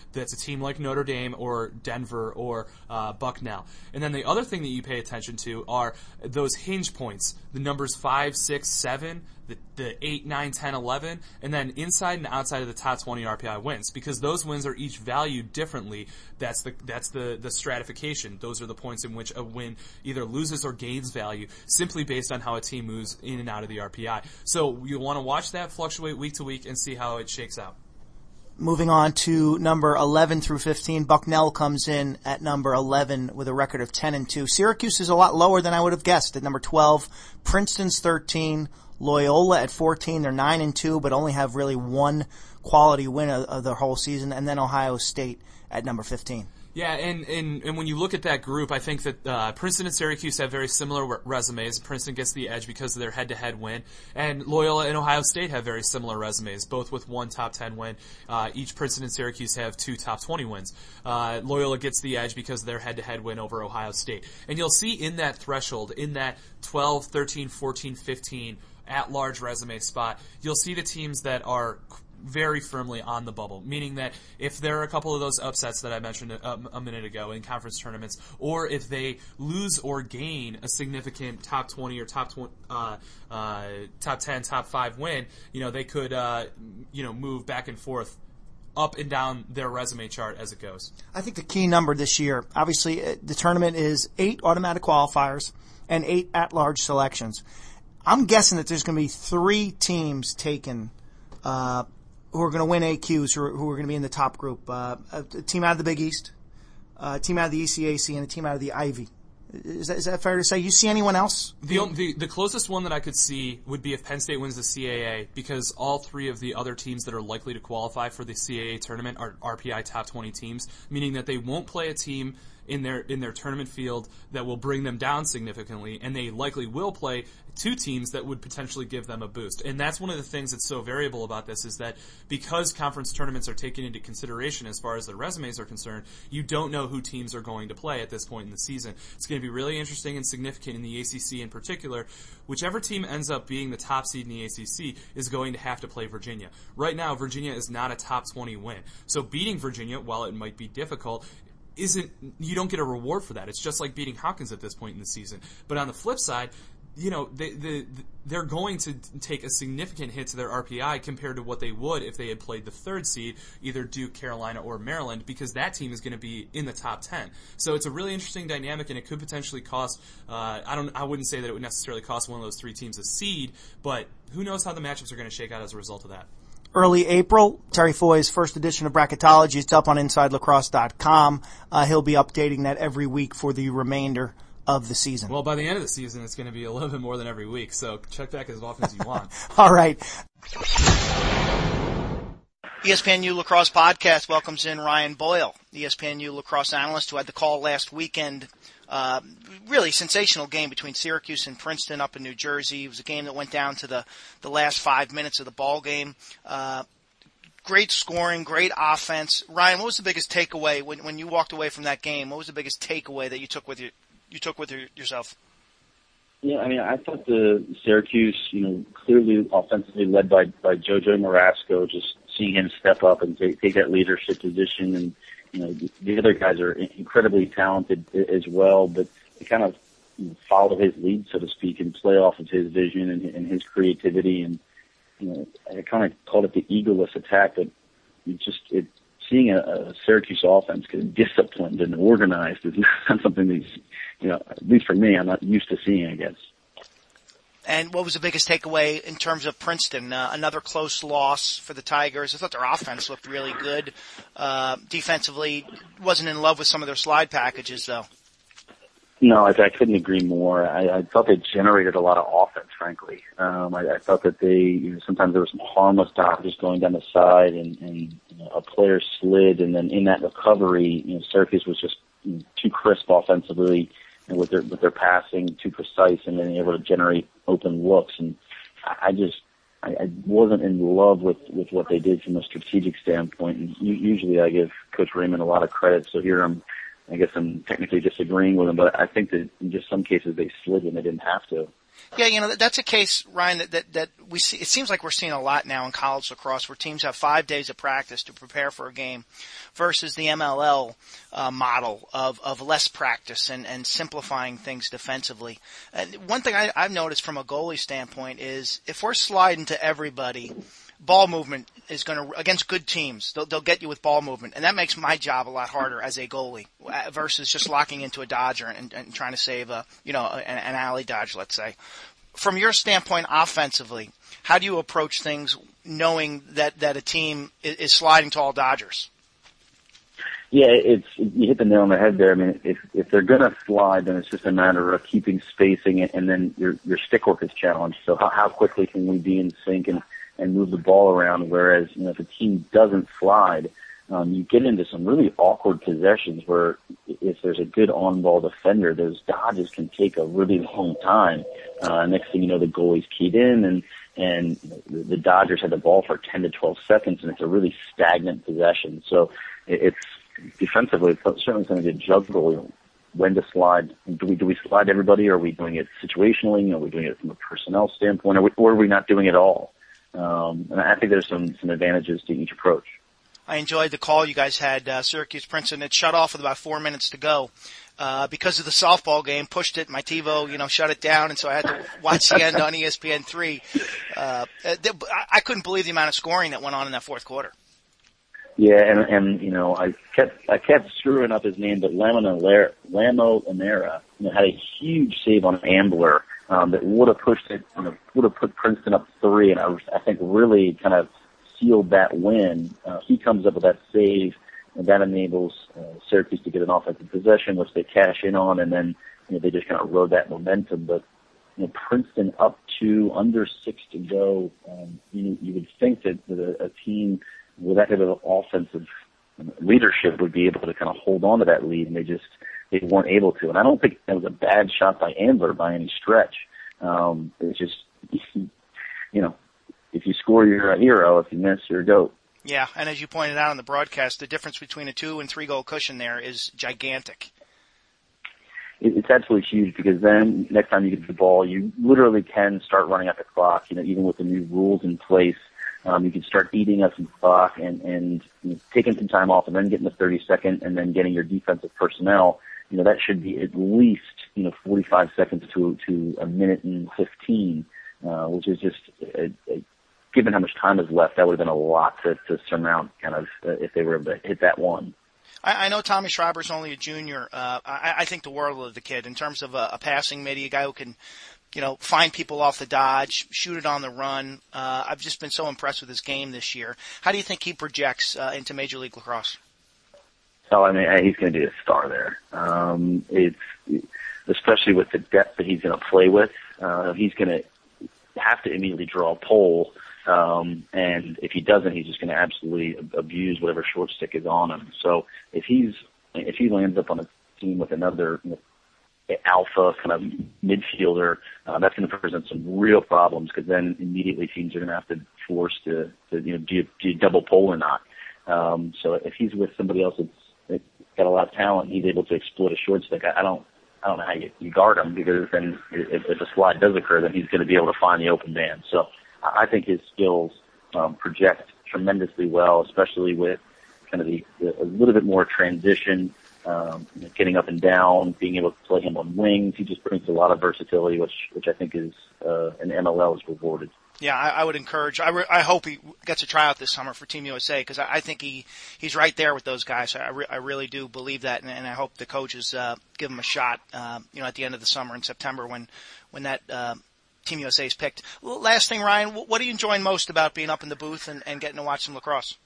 that's a team like Notre Dame or Denver or uh, Bucknell. And then the other thing that you pay attention to are those hinge points, the numbers five, six, seven, the, the eight, nine, ten, eleven, and then inside and outside of the top twenty R P I wins, because those wins are each valued differently. That's the that's the, the stratification. Those are the points in which a win either loses or gains value simply based on how a team moves in and out of the R P I. So you want to watch that fluctuate week to week and see how it shakes out. Moving on to number eleven through fifteen, Bucknell comes in at number eleven with a record of ten and two. Syracuse is a lot lower than I would have guessed at number twelve. Princeton's thirteen. Loyola at fourteen. They're nine and two, but only have really one quality win of, of the whole season. And then Ohio State at number fifteen. Yeah, and, and, and when you look at that group, I think that uh, Princeton and Syracuse have very similar re- resumes. Princeton gets the edge because of their head-to-head win, and Loyola and Ohio State have very similar resumes, both with one top ten win. Uh, each Princeton and Syracuse have two top twenty wins. Uh, Loyola gets the edge because of their head-to-head win over Ohio State. And you'll see in that threshold, in that twelve, thirteen, fourteen, fifteen at-large resume spot, you'll see the teams that are very firmly on the bubble, meaning that if there are a couple of those upsets that I mentioned a, a minute ago in conference tournaments, or if they lose or gain a significant top twenty or top twenty, uh, uh, top ten, top five win, you know, they could, uh, you know, move back and forth up and down their resume chart as it goes. I think the key number this year, obviously, the tournament is eight automatic qualifiers and eight at-large selections. I'm guessing that there's going to be three teams taken uh, who are going to win A Qs, who are, who are going to be in the top group. Uh, a, a team out of the Big East, a team out of the E C A C, and a team out of the Ivy. Is that, is that fair to say? You see anyone else? The, the the closest one that I could see would be if Penn State wins the C A A, because all three of the other teams that are likely to qualify for the C A A tournament are R P I top twenty teams, meaning that they won't play a team in their in their tournament field that will bring them down significantly, and they likely will play two teams that would potentially give them a boost. And that's one of the things that's so variable about this, is that because conference tournaments are taken into consideration as far as their resumes are concerned, you don't know who teams are going to play at this point in the season. It's going to be really interesting and significant in the A C C in particular. Whichever team ends up being the top seed in the A C C is going to have to play Virginia. Right now, Virginia is not a top twenty win. So beating Virginia, while it might be difficult, isn't, you don't get a reward for that. It's just like beating Hopkins at this point in the season. But on the flip side, you know, they, they, they're going to take a significant hit to their R P I compared to what they would if they had played the third seed, either Duke, Carolina, or Maryland, because that team is going to be in the top ten. So it's a really interesting dynamic, and it could potentially cost, uh, I don't, I wouldn't say that it would necessarily cost one of those three teams a seed, but who knows how the matchups are going to shake out as a result of that. Early April, Terry Foy's first edition of Bracketology is up on inside lacrosse dot com. Uh, he'll be updating that every week for the remainder of the season. Well, by the end of the season, it's going to be a little bit more than every week, so check back as often as you want. All right. E S P N U Lacrosse Podcast welcomes in Ryan Boyle, E S P N U lacrosse analyst who had the call last weekend. Uh, really sensational game between Syracuse and Princeton up in New Jersey. It was a game that went down to the, the last five minutes of the ball game. Uh, great scoring, great offense. Ryan, what was the biggest takeaway when, when you walked away from that game? What was the biggest takeaway that you took with you, you took with your, yourself? Yeah, I mean, I thought the Syracuse, you know, clearly offensively led by, by JoJo Marasco, just seeing him step up and take, take that leadership position. And, you know, the, the other guys are incredibly talented as well, but they kind of you know, follow his lead, so to speak, and play off of his vision and, and his creativity. And, you know, I kind of called it the egoless attack, but it just, it, seeing a, a Syracuse offense get disciplined and organized is not something that's, you know, at least for me, I'm not used to seeing, I guess. And what was the biggest takeaway in terms of Princeton? Uh, another close loss for the Tigers. I thought their offense looked really good. Uh, defensively, wasn't in love with some of their slide packages, though. No, I, I couldn't agree more. I, I thought they generated a lot of offense, frankly. Um, I, I thought that they, you know, sometimes there were some harmless dodges going down the side, and, and you know, a player slid, and then in that recovery, you know, Syracuse was just you know, too crisp offensively, and with their with their passing, too precise, and then able to generate open looks. And I, I just I, I wasn't in love with with what they did from a strategic standpoint. And usually, I give Coach Raymond a lot of credit. So here I'm, I guess I'm technically disagreeing with him, but I think that in just some cases they slid when they didn't have to. Yeah, you know, that's a case, Ryan, that, that, that we see, it seems like we're seeing a lot now in college lacrosse where teams have five days of practice to prepare for a game versus the M L L uh, model of, of less practice and, and simplifying things defensively. And one thing I, I've noticed from a goalie standpoint is if we're sliding to everybody, ball movement is going to, against good teams, they'll, they'll get you with ball movement. And that makes my job a lot harder as a goalie versus just locking into a dodger and, and trying to save a, you know, an, an alley dodge, let's say. From your standpoint offensively, how do you approach things knowing that, that a team is, is sliding to all dodgers? Yeah, it's, you hit the nail on the head there. I mean, if, if they're going to slide, then it's just a matter of keeping spacing and then your, your stick work is challenged. So how, how quickly can we be in sync and, and move the ball around, whereas, you know, if a team doesn't slide, um, you get into some really awkward possessions where if there's a good on-ball defender, those dodges can take a really long time. Uh, next thing you know, the goalie's keyed in and, and the, the Dodgers had the ball for ten to twelve seconds and it's a really stagnant possession. So it, it's defensively, it's certainly something to juggle when to slide. Do we, do we slide everybody, or are we doing it situationally? Are we doing it from a personnel standpoint, or, we, or are we not doing it all? Um, and I think there's some, some advantages to each approach. I enjoyed the call you guys had, uh, Syracuse Princeton. It shut off with about four minutes to go, uh, because of the softball game. Pushed it, my TiVo, you know, shut it down, and so I had to watch the end on E S P N three. Uh, I couldn't believe the amount of scoring that went on in that fourth quarter. Yeah, and, and, you know, I kept, I kept screwing up his name, but Lamo Inera, you know, had a huge save on Ambler. Um, that would have pushed it, you know, would have put Princeton up three, and I, was, I think really kind of sealed that win. Uh, he comes up with that save, and that enables uh, Syracuse to get an offensive possession, which they cash in on, and then, you know, they just kind of rode that momentum. But, you know, Princeton up to under six to go, um, you, you would think that, that a, a team with that kind of offensive leadership would be able to kind of hold on to that lead, and they just, they weren't able to. And I don't think that was a bad shot by Ambler by any stretch. Um, it's just, you know, if you score, you're a hero. If you miss, you're a goat. Yeah, and as you pointed out on the broadcast, the difference between a two and three goal cushion there is gigantic. It's absolutely huge, because then next time you get the ball, you literally can start running out the clock. You know, even with the new rules in place, um, you can start eating up some clock and, and you know, taking some time off and then getting the thirty second and then getting your defensive personnel. You know, that should be at least, you know, forty-five seconds to, to a minute and fifteen, uh, which is just, a, a, given how much time is left, that would have been a lot to, to surmount kind of, uh, if they were able to hit that one. I, I know Tommy Schreiber's only a junior. Uh, I, I think the world of the kid in terms of a, a passing midi, a guy who can, you know, find people off the dodge, shoot it on the run. Uh, I've just been so impressed with his game this year. How do you think he projects uh, into Major League Lacrosse? Oh, I mean, he's going to be a star there. Um, it's, especially with the depth that he's going to play with, uh, he's going to have to immediately draw a pole. Um, and if he doesn't, he's just going to absolutely abuse whatever short stick is on him. So if he's, if he lands up on a team with another, you know, alpha kind of midfielder, uh, that's going to present some real problems, because then immediately teams are going to have to force to, to you know, do you, do you double pole or not? Um, so if he's with somebody else that's, that's got a lot of talent, he's able to exploit a short stick. I, I don't, I don't know how you, you guard him, because then if, if a slide does occur, then he's going to be able to find the open man. So I think his skills um, project tremendously well, especially with kind of the, the a little bit more transition, um, you know, getting up and down, being able to play him on wings. He just brings a lot of versatility, which which I think is uh, an M L L is rewarded. Yeah, I, I would encourage. I, re, I hope he gets a tryout this summer for Team U S A, because I, I think he he's right there with those guys. I, re, I really do believe that, and, and I hope the coaches uh, give him a shot. Uh, you know, at the end of the summer in September when when that uh, Team U S A is picked. Last thing, Ryan, what are you enjoying most about being up in the booth and, and getting to watch some lacrosse?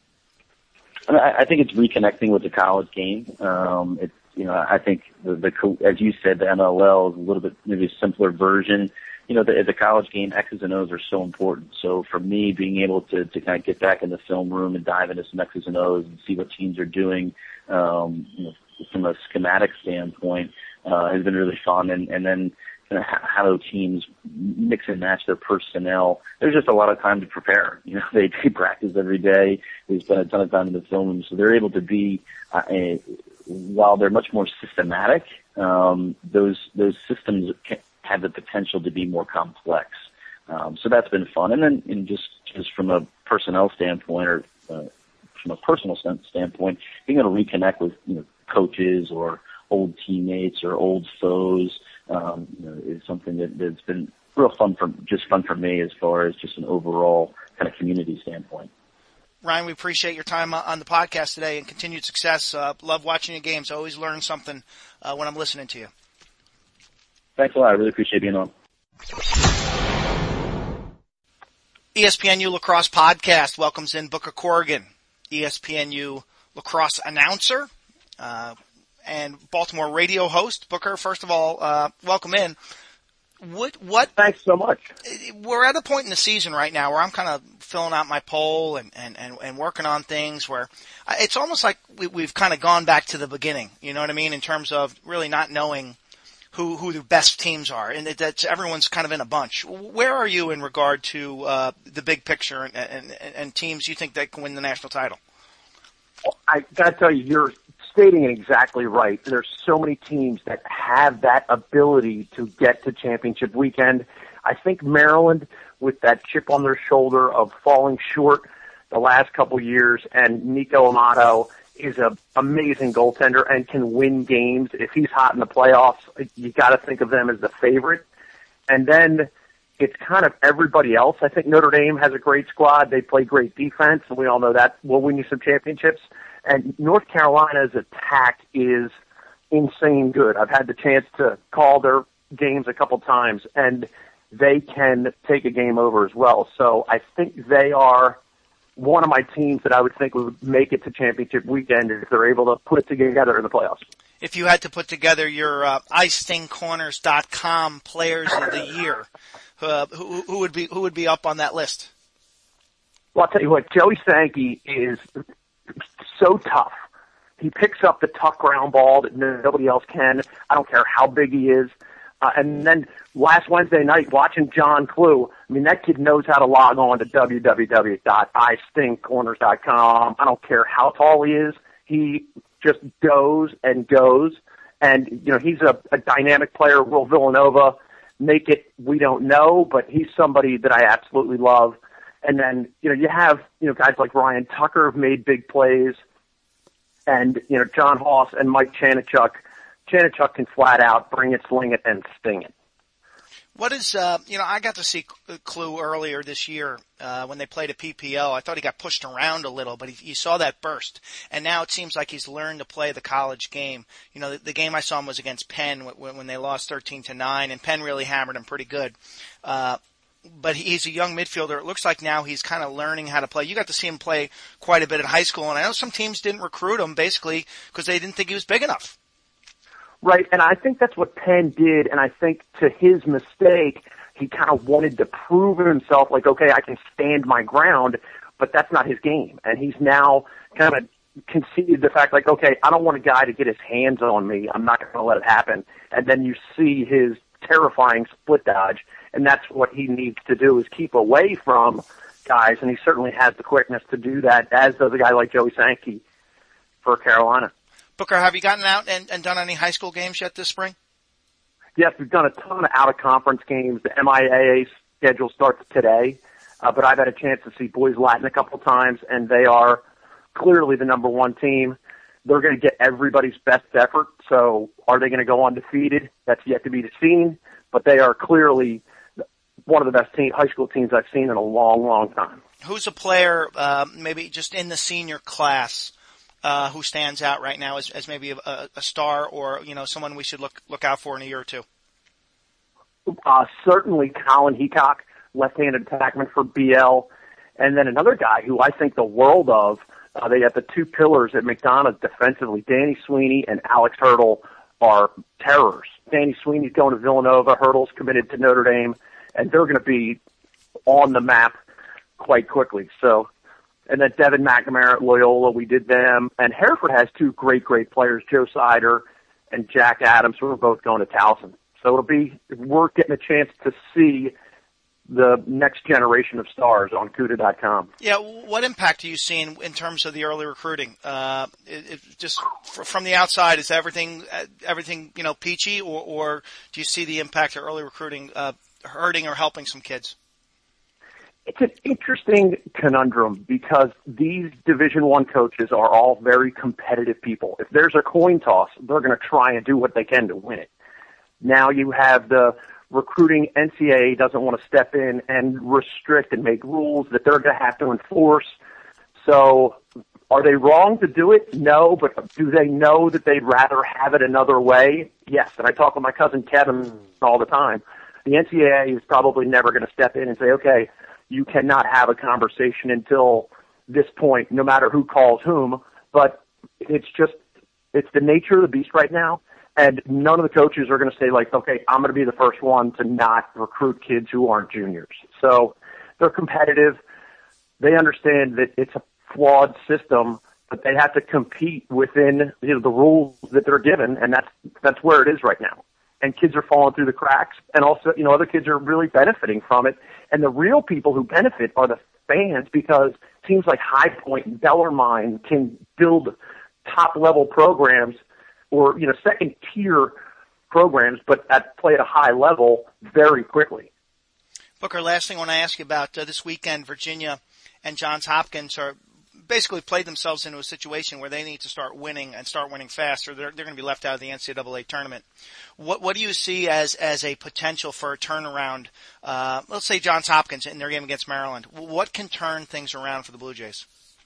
I, I think it's reconnecting with the college game. Um, it's you know I think the, the as you said, the M L L is a little bit maybe a simpler version. You know, the, the college game, X's and O's are so important. So for me, being able to, to kind of get back in the film room and dive into some X's and O's and see what teams are doing, um, you know, from a schematic standpoint, uh, has been really fun. And, and then kind of how teams mix and match their personnel. There's just a lot of time to prepare. You know, they, they practice every day. They spend a ton of time in the film room. So they're able to be, uh, a, while they're much more systematic, um, those, those systems can, have the potential to be more complex. Um, so that's been fun. And then in just, just from a personnel standpoint or uh, from a personal standpoint, being able to reconnect with, you know, coaches or old teammates or old foes, um, you know, is something that, that's been real fun for, just fun for me as far as just an overall kind of community standpoint. Ryan, we appreciate your time on the podcast today and continued success. Uh, love watching your games. I always learn something uh, when I'm listening to you. Thanks a lot. I really appreciate being on. E S P N U Lacrosse Podcast welcomes in Booker Corrigan, E S P N U lacrosse announcer uh, and Baltimore radio host. Booker, first of all, uh, welcome in. What, what? Thanks so much. We're at a point in the season right now where I'm kind of filling out my poll and, and, and, and working on things where it's almost like we, we've kind of gone back to the beginning. You know what I mean? In terms of really not knowing who, who the best teams are, and that's everyone's kind of in a bunch. Where are you in regard to uh, the big picture and, and, and teams you think that can win the national title? I got to tell you, you're stating it exactly right. There's so many teams that have that ability to get to championship weekend. I think Maryland, with that chip on their shoulder of falling short the last couple years, and Nico Amato is an amazing goaltender and can win games. If he's hot in the playoffs, you got to think of them as the favorite. And then it's kind of everybody else. I think Notre Dame has a great squad. They play great defense, and we all know that will win you some championships. And North Carolina's attack is insane good. I've had the chance to call their games a couple times, and they can take a game over as well. So I think they are one of my teams that I would think would make it to championship weekend if they're able to put it together in the playoffs. If you had to put together your uh, ice sting corners dot com players of the year, uh, who, who would be who would be up on that list? Well, I'll tell you what, Joey Sankey is so tough. He picks up the tough ground ball that nobody else can. I don't care how big he is. Uh, and then last Wednesday night, watching John Clue, I mean, that kid knows how to log on to w w w dot ice sting corners dot com. I don't care how tall he is. He just goes and goes. And, you know, he's a, a dynamic player. Will Villanova make it? We don't know, but he's somebody that I absolutely love. And then, you know, you have, you know, guys like Ryan Tucker have made big plays. And, you know, John Hoss and Mike Chanichuk. Chanichuk can flat out bring it, sling it, and sting it. What is, uh, you know, I got to see Clue earlier this year uh, when they played at P P O. I thought he got pushed around a little, but he, you saw that burst. And now it seems like he's learned to play the college game. You know, the, the game I saw him was against Penn when, when they lost thirteen to nine, and Penn really hammered him pretty good. Uh, but he's a young midfielder. It looks like now he's kind of learning how to play. You got to see him play quite a bit in high school, and I know some teams didn't recruit him basically because they didn't think he was big enough. Right, and I think that's what Penn did, and I think to his mistake, he kind of wanted to prove himself, like, okay, I can stand my ground, but that's not his game. And he's now kind of conceded the fact, like, okay, I don't want a guy to get his hands on me. I'm not going to let it happen. And then you see his terrifying split dodge, and that's what he needs to do is keep away from guys, and he certainly has the quickness to do that, as does a guy like Joey Sankey for Carolina. Booker, have you gotten out and, and done any high school games yet this spring? Yes, we've done a ton of out-of-conference games. The M I A A schedule starts today, uh, but I've had a chance to see Boys Latin a couple times, and they are clearly the number one team. They're going to get everybody's best effort, so are they going to go undefeated? That's yet to be seen, but they are clearly one of the best team, high school teams I've seen in a long, long time. Who's a player, uh, maybe just in the senior class, Uh, who stands out right now as, as maybe a, a star or, you know, someone we should look look out for in a year or two? Uh, certainly Colin Heacock, left-handed attackman for B L. And then another guy who I think the world of, uh, they have the two pillars at McDonough's defensively. Danny Sweeney and Alex Hurdle are terrors. Danny Sweeney's going to Villanova, Hurdle's committed to Notre Dame, and they're going to be on the map quite quickly. So, and then Devin McNamara at Loyola, we did them. And Hereford has two great, great players, Joe Sider and Jack Adams, who are both going to Towson. So it'll be, we're getting a chance to see the next generation of stars on Cuda dot com. Yeah, what impact are you seeing in terms of the early recruiting? Uh, it, it just f- from the outside, is everything everything you know peachy, or, or do you see the impact of early recruiting uh, hurting or helping some kids? It's an interesting conundrum because these Division One coaches are all very competitive people. If there's a coin toss, they're going to try and do what they can to win it. Now you have the recruiting N C double A doesn't want to step in and restrict and make rules that they're going to have to enforce. So are they wrong to do it? No, but do they know that they'd rather have it another way? Yes, and I talk with my cousin Kevin all the time. The N C double A is probably never going to step in and say, okay, you cannot have a conversation until this point, no matter who calls whom, but it's just, it's the nature of the beast right now. And none of the coaches are going to say, like, okay, I'm going to be the first one to not recruit kids who aren't juniors. So they're competitive. They understand that it's a flawed system, but they have to compete within, you know, the rules that they're given, and that's that's where it is right now. And kids are falling through the cracks, and also, you know, other kids are really benefiting from it. And the real people who benefit are the fans, because teams like High Point and Bellarmine can build top-level programs or, you know, second-tier programs, but at play at a high level very quickly. Booker, last thing I want to ask you about uh, this weekend, Virginia and Johns Hopkins are basically played themselves into a situation where they need to start winning and start winning fast, or they're, they're going to be left out of the N C double A tournament. What, what do you see as, as a potential for a turnaround? Uh, let's say Johns Hopkins in their game against Maryland. What can turn things around for the Blue Jays?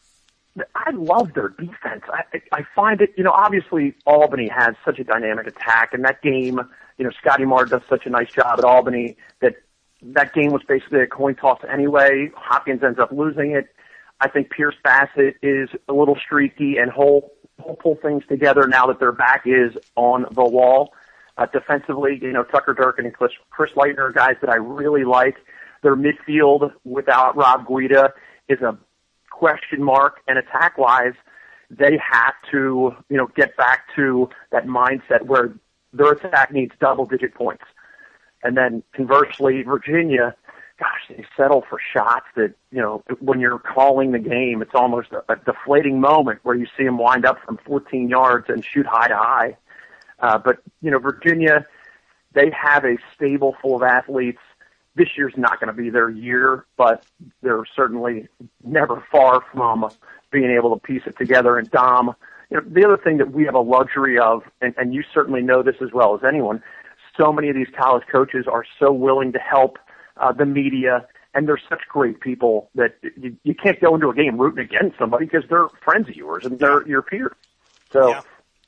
I love their defense. I, I find it, you know, obviously Albany has such a dynamic attack, and that game, you know, Scotty Marr does such a nice job at Albany that that game was basically a coin toss anyway. Hopkins ends up losing it. I think Pierce Bassett is a little streaky, and he'll, he'll pull things together now that their back is on the wall. Uh, defensively, you know, Tucker Durkin and Chris, Chris Leitner are guys that I really like. Their midfield without Rob Guida is a question mark, and attack-wise, they have to, you know, get back to that mindset where their attack needs double-digit points. And then conversely, Virginia, gosh, they settle for shots that, you know, when you're calling the game, it's almost a, a deflating moment where you see them wind up from fourteen yards and shoot high to high. Uh, but, you know, Virginia, they have a stable full of athletes. This year's not going to be their year, but they're certainly never far from being able to piece it together. And Dom, you know, the other thing that we have a luxury of, and, and you certainly know this as well as anyone, so many of these college coaches are so willing to help uh, the media, and they're such great people that you, you can't go into a game rooting against somebody because they're friends of yours and they're your peers. So, yeah.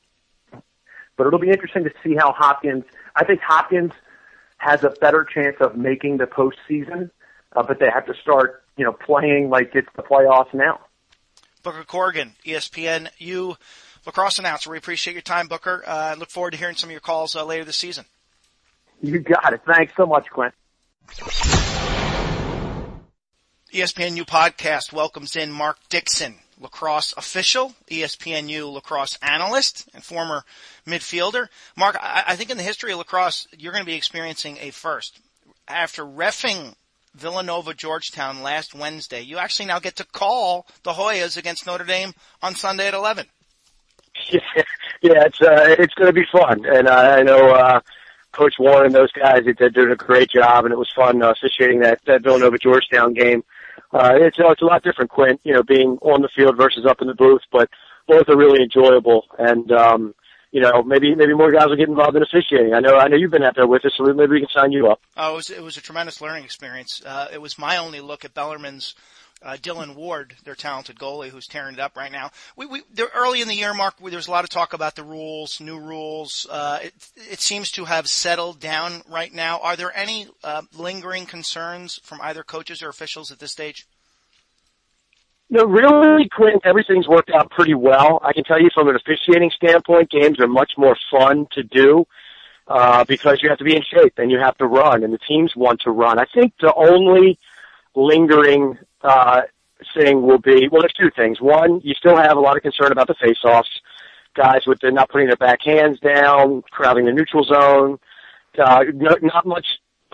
But it'll be interesting to see how Hopkins, I think Hopkins has a better chance of making the postseason, uh, but they have to start, you know, playing like it's the playoffs now. Booker Corrigan, E S P N U lacrosse announcer. We appreciate your time, Booker. I uh, look forward to hearing some of your calls uh, later this season. You got it. Thanks so much, Quinn. E S P N U podcast welcomes in Mark Dixon, lacrosse official, E S P N U lacrosse analyst, and former midfielder. Mark, I, I think in the history of lacrosse, you're going to be experiencing a first. After reffing Villanova Georgetown last Wednesday, you actually now get to call the Hoyas against Notre Dame on Sunday at eleven. Yeah, yeah it's uh, it's going to be fun, and uh, I know uh, Coach Warren and those guys, they're doing a great job, and it was fun uh, officiating that, that Villanova Georgetown game. Uh, it's, uh, it's a lot different, Quint, you know, being on the field versus up in the booth, but both are really enjoyable. And, um, you know, maybe, maybe more guys will get involved in officiating. I know, I know you've been out there with us, so maybe we can sign you up. Oh, it was, it was a tremendous learning experience. Uh, it was my only look at Bellarmine's, uh, Dylan Ward, their talented goalie who's tearing it up right now. We, we, they're early in the year, Mark, there was a lot of talk about the rules, new rules. Uh, it, it seems to have settled down right now. Are there any, uh, lingering concerns from either coaches or officials at this stage? No, really, Quinn, everything's worked out pretty well. I can tell you from an officiating standpoint, games are much more fun to do uh, because you have to be in shape and you have to run, and the teams want to run. I think the only lingering uh, thing will be, well, there's two things. One, you still have a lot of concern about the face-offs, guys with the not putting their back hands down, crowding the neutral zone, uh, not, not much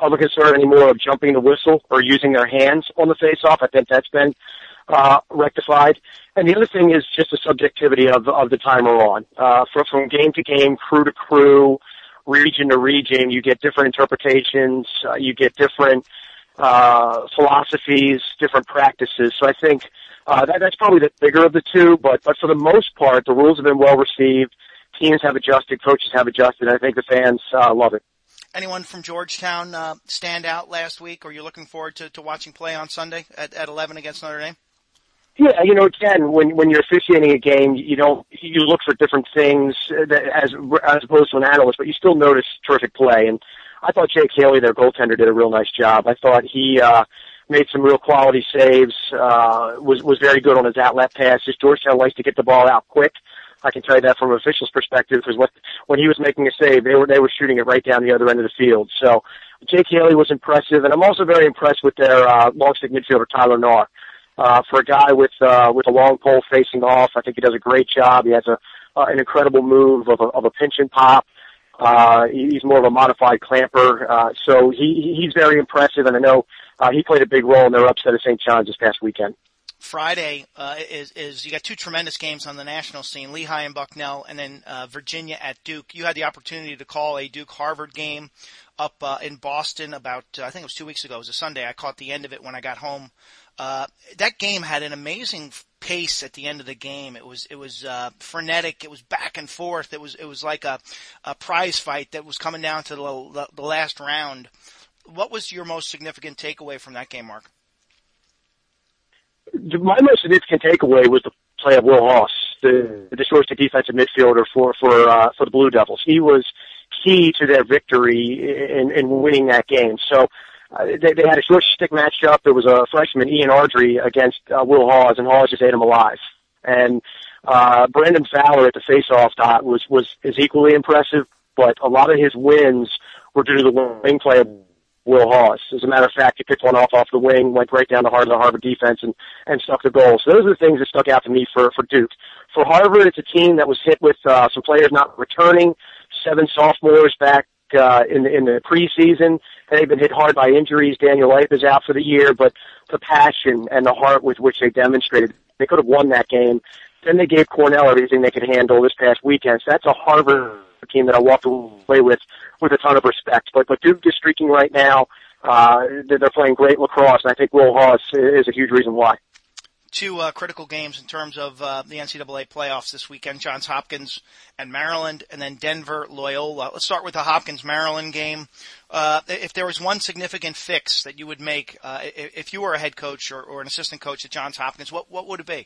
are the concern anymore of jumping the whistle or using their hands on the face-off. I think that's been uh, rectified. And the other thing is just the subjectivity of, of the time we're on. Uh, from, from game to game, crew to crew, region to region, you get different interpretations, uh, you get different uh, philosophies, different practices. So I think uh, that, that's probably the bigger of the two, but, but for the most part, the rules have been well received. Teams have adjusted, coaches have adjusted, and I think the fans uh, love it. Anyone from Georgetown uh, stand out last week, or you're looking forward to, to watching play on Sunday at, at eleven against Notre Dame? Yeah, you know, again, when when you're officiating a game, you don't you look for different things that, as as opposed to an analyst, but you still notice terrific play. And I thought Jake Haley, their goaltender, did a real nice job. I thought he uh, made some real quality saves. Uh, was was very good on his outlet passes. Georgetown likes to get the ball out quick. I can tell you that from an official's perspective, because when, when he was making a save, they were they were shooting it right down the other end of the field. So Jake Haley was impressive, and I'm also very impressed with their uh, long stick midfielder Tyler Nahr. Uh, for a guy with uh, with a long pole facing off, I think he does a great job. He has a uh, an incredible move of a, of a pinch and pop. Uh, he's more of a modified clamper, uh, so he he's very impressive, and I know uh, he played a big role in their upset of Saint John's this past weekend. Friday uh, is is you got two tremendous games on the national scene, Lehigh and Bucknell, and then uh, Virginia at Duke. You had the opportunity to call a Duke-Harvard game up uh, in Boston about, uh, I think it was two weeks ago. It was a Sunday. I caught the end of it when I got home. Uh, that game had an amazing pace at the end of the game. It was it was uh, frenetic. It was back and forth. It was it was like a, a prize fight that was coming down to the, the last round. What was your most significant takeaway from that game, Mark? My most significant takeaway was the play of Will Haas, the, the short stick defensive midfielder for for uh, for the Blue Devils. He was key to their victory in, in winning that game. So uh, they, they had a short stick matchup. There was a freshman, Ian Ardrey, against uh, Will Haas, and Haas just ate him alive. And uh, Brandon Fowler at the face-off dot was was is equally impressive, but a lot of his wins were due to the wing play of Will Haas. As a matter of fact, he picked one off off the wing, went right down the heart of the Harvard defense, and, and stuck the goal. So those are the things that stuck out to me for, for Duke. For Harvard, it's a team that was hit with uh, some players not returning, seven sophomores back uh, in, the, in the preseason. They've been hit hard by injuries. Daniel Lipe is out for the year, but the passion and the heart with which they demonstrated, they could have won that game. Then they gave Cornell everything they could handle this past weekend. So that's a Harvard team that I walked away with with a ton of respect. But but Duke is streaking right now. Uh, they're playing great lacrosse, and I think Will Haas is a huge reason why. Two uh, critical games in terms of uh, the N C double A playoffs this weekend, Johns Hopkins and Maryland, and then Denver, Loyola. Let's start with the Hopkins-Maryland game. Uh, if there was one significant fix that you would make, uh, if you were a head coach or, or an assistant coach at Johns Hopkins, what, what would it be?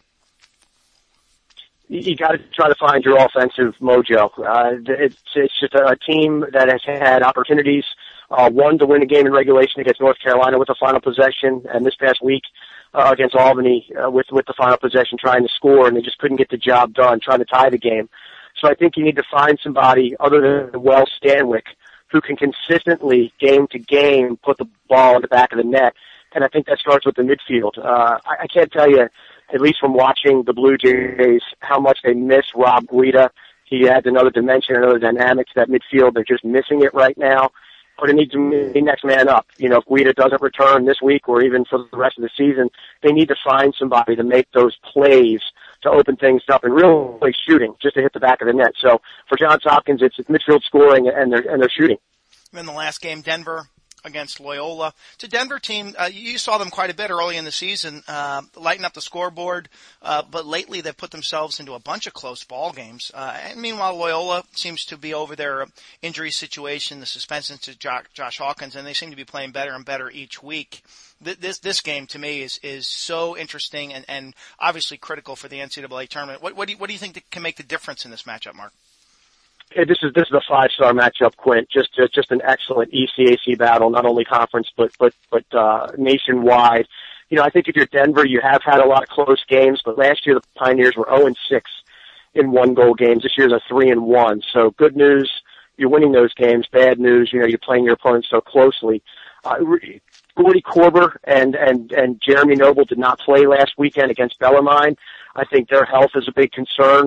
You got to try to find your offensive mojo. Uh, it's, it's just a, a team that has had opportunities. Uh, one to win a game in regulation against North Carolina with the final possession, and this past week uh, against Albany uh, with with the final possession trying to score, and they just couldn't get the job done, trying to tie the game. So I think you need to find somebody other than Wells Stanwick who can consistently, game to game, put the ball in the back of the net, and I think that starts with the midfield. Uh, I, I can't tell you, at least from watching the Blue Jays, how much they miss Rob Guida. He adds another dimension, another dynamic to that midfield. They're just missing it right now. But it needs to be next man up. You know, if Guida doesn't return this week or even for the rest of the season, they need to find somebody to make those plays to open things up and really shooting just to hit the back of the net. So for Johns Hopkins, it's midfield scoring and they're, and they're shooting. In the last game, Denver against Loyola. It's a Denver team, uh, you saw them quite a bit early in the season, uh, lighten up the scoreboard, uh, but lately they've put themselves into a bunch of close ball games. Uh, and meanwhile, Loyola seems to be over their injury situation, the suspension to Josh, Josh Hawkins, and they seem to be playing better and better each week. This, this game to me is, is so interesting and, and obviously critical for the N C double A tournament. What, what do you, what do you think that can make the difference in this matchup, Mark? Hey, this is this is a five star matchup, Quint. Just just, just an excellent E C A C battle, not only conference but but but uh, nationwide. You know, I think if you're Denver, you have had a lot of close games, but last year the Pioneers were zero and six in one goal games. This year's a three and one. So good news, you're winning those games. Bad news, you know, you're playing your opponents so closely. Uh, Gordy Korber and and and Jeremy Noble did not play last weekend against Bellarmine. I think their health is a big concern.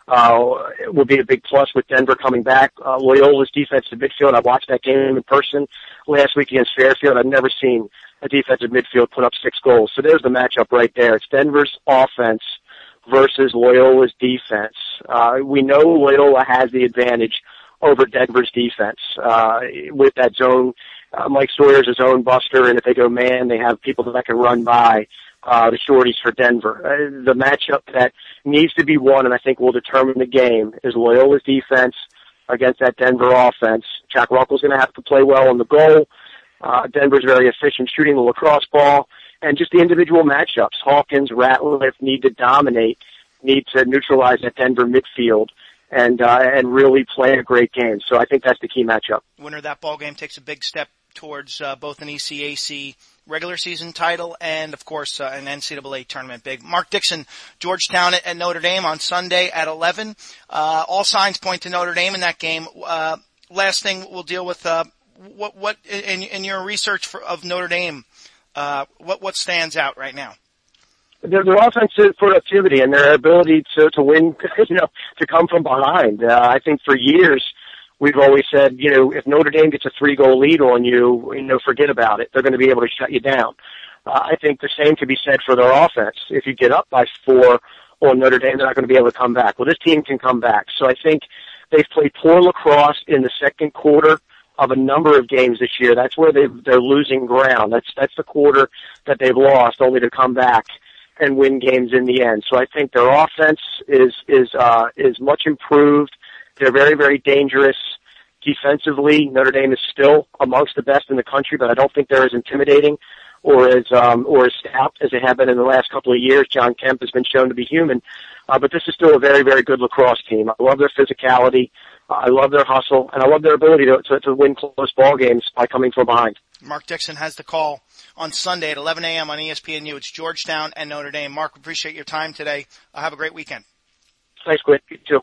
uh, will be a big plus with Denver coming back. Uh, Loyola's defensive midfield, I watched that game in person last week against Fairfield. I've never seen a defensive midfield put up six goals. So there's the matchup right there. It's Denver's offense versus Loyola's defense. Uh, we know Loyola has the advantage over Denver's defense, uh, with that zone. Uh, Mike Sawyer's a zone buster, and if they go man, they have people that can run by, uh, the shorties for Denver. Uh, the matchup that needs to be won, and I think will determine the game, is Loyola's defense against that Denver offense. Jack Runkle's going to have to play well on the goal. Uh, Denver's very efficient shooting the lacrosse ball, and just the individual matchups. Hawkins, Ratliff need to dominate, need to neutralize that Denver midfield, and uh, and really play a great game. So I think that's the key matchup. Winner of that ball game takes a big step towards uh, both an E C A C regular season title and, of course, uh, an N C double A tournament big. Mark Dixon, Georgetown at, at Notre Dame on Sunday at eleven. Uh, all signs point to Notre Dame in that game. Uh, last thing we'll deal with, uh, what, what in, in your research for, of Notre Dame, uh, what, what stands out right now? Their, their offensive productivity and their ability to, to win, you know, to come from behind. Uh, I think for years we've always said, you know, if Notre Dame gets a three-goal lead on you, you know, forget about it. They're going to be able to shut you down. Uh, I think the same could be said for their offense. If you get up by four on Notre Dame, they're not going to be able to come back. Well, this team can come back. So I think they've played poor lacrosse in the second quarter of a number of games this year. That's where they've, they're losing ground. That's, that's the quarter that they've lost, only to come back and win games in the end. So I think their offense is, is, uh, is much improved. They're very, very dangerous defensively. Notre Dame is still amongst the best in the country, but I don't think they're as intimidating or as, um, or as stout as they have been in the last couple of years. John Kemp has been shown to be human. Uh, but this is still a very, very good lacrosse team. I love their physicality. Uh, I love their hustle, and I love their ability to, to, to win close ball games by coming from behind. Mark Dixon has the call on Sunday at eleven a.m. on E S P N U. It's Georgetown and Notre Dame. Mark, appreciate your time today. Uh, have a great weekend. Thanks, Quinn. You too.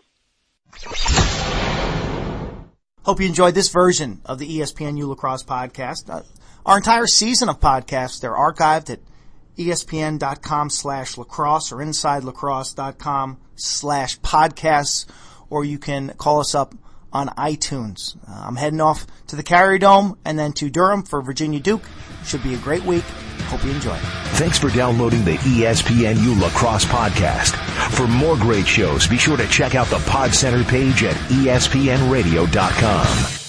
Hope you enjoyed this version of the E S P N U Lacrosse podcast. Uh, our entire season of podcasts, they're archived at espn.com slash lacrosse or insidelacrosse.com slash podcasts, or you can call us up on iTunes. Uh, I'm heading off to the Carrier Dome and then to Durham for Virginia Duke. Should be a great week. Hope you enjoy. Thanks for downloading the E S P N U Lacrosse podcast. For more great shows, be sure to check out the Pod Center page at E S P N radio dot com.